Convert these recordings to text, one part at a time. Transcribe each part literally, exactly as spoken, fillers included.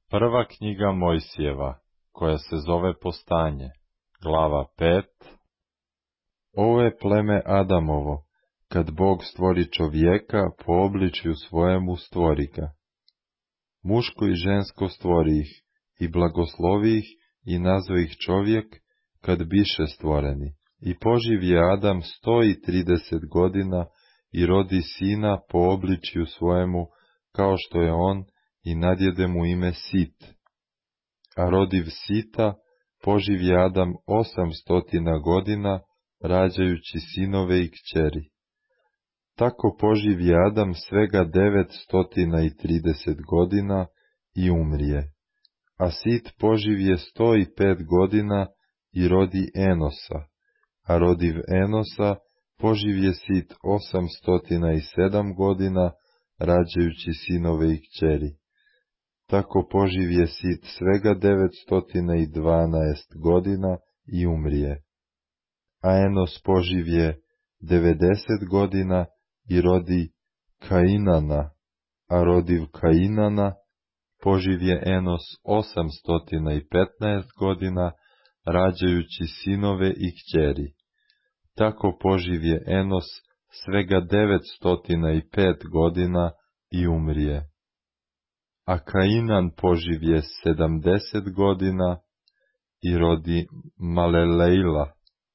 Prva knjiga Mojsijeva, koja se zove Postanje, glava pet. Ovo je pleme Adamovo, kad Bog stvori čovjeka, po obličju svojemu stvori ga. Muško i žensko stvori ih, i blagoslovi ih, i nazve ih čovjek, kad biše stvoreni. I poživje Adam sto i trideset godina, i rodi sina po obličju svojemu, kao što je on, i nadjede mu ime Sit. A rodiv Sita, poživje Adam osamstotina godina, rađajući sinove i kćeri. Tako poživje Adam svega devetstotina i trideset godina i umrije. A Sit poživje sto i pet godina i rodi Enosa. A rodiv Enosa poživje Sit osamstotina i sedam godina, rađajući sinove i kćeri. Tako poživje Sit svega devetstotina i dvanaest godina i umrije. A Enos poživje devedeset godina i rodi Kainana, a rodiv Kainana poživje Enos osamstotina i petnaest godina, rađajući sinove i kćeri. Tako poživje Enos svega devetstotina i pet godina i umrije. A Kainan poživje sedamdeset godina i rodi Malelejla.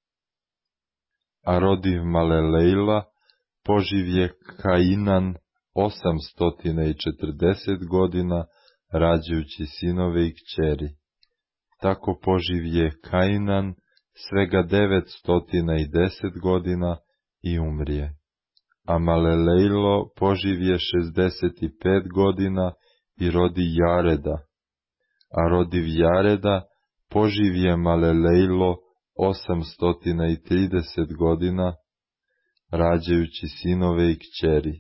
A rodiv Malelejla poživje Kainan osamstotina i četrdeset godina, rađajući sinove i kćeri. Tako poživje Kainan svega devetstotina i deset godina i umrije. A Malelejlo poživje šezdeset i pet godina i rodi Jareda. A rodiv Jareda poživje Malelejlo osamstotina i trideset godina, rađajući sinove i kćeri.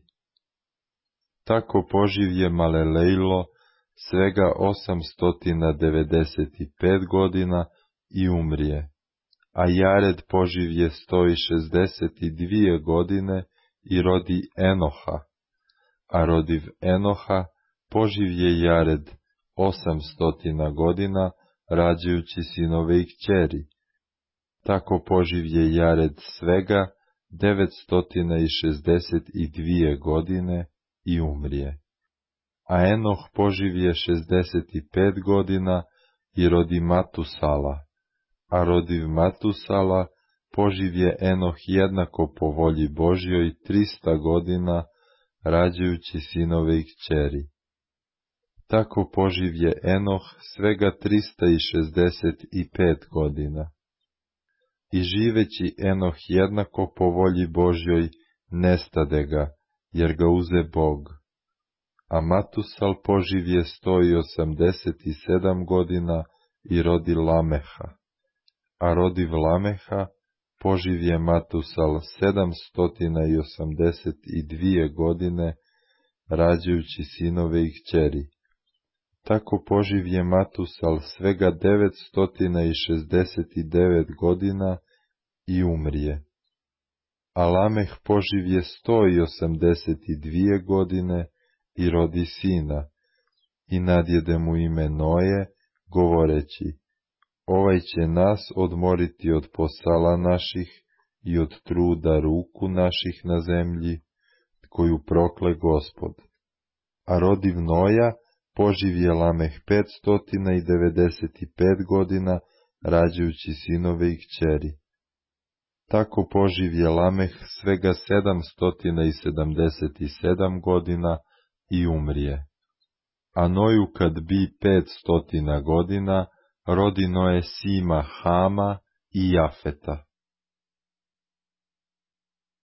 Tako poživje Malelejlo svega osamstotina devedeset i pet godina i umrije. A Jared poživje sto i šezdeset i dvije godine i rodi Enoha. A rodiv Enoha poživje Jared osamstotina godina, rađajući sinove i kćeri. Tako poživje Jared svega devetstotina i šezdeset i dvije godine i umrije. A Enoh poživje šezdeset i pet godina i rodi Matusala. A rodiv Matusala poživje Enoh jednako po volji Božjoj trista godina, rađajući sinove i kćeri. Tako poživje Enoh svega trista i šezdeset i pet godina. I živeći Enoh jednako po volji Božjoj, nestade ga, jer ga uze Bog. A Matusal poživje sto i osamdeset i sedam godina i rodi Lameha. A rodiv Lameha poživje Matusal sedamstotina i osamdeset i dvije godine, rađajući sinove i kćeri. Tako poživje Matusal svega devetstotina i šezdeset i devet godina i umrije. A Lameh poživje sto i osamdeset i dvije godine i rodi sina, i nadjede mu ime Noje, govoreći, ovaj će nas odmoriti od posala naših i od truda ruku naših na zemlji, koju prokle Gospod. A rodiv Noja poživje Lameh petstotina i devedeset i pet godina, rađajući sinove i kćeri. Tako poživje Lameh svega sedamstotina i sedamdeset i sedam godina i umrije. A Noju kad bi petstotina godina, rodi Noje Sima, Hama i Jafeta.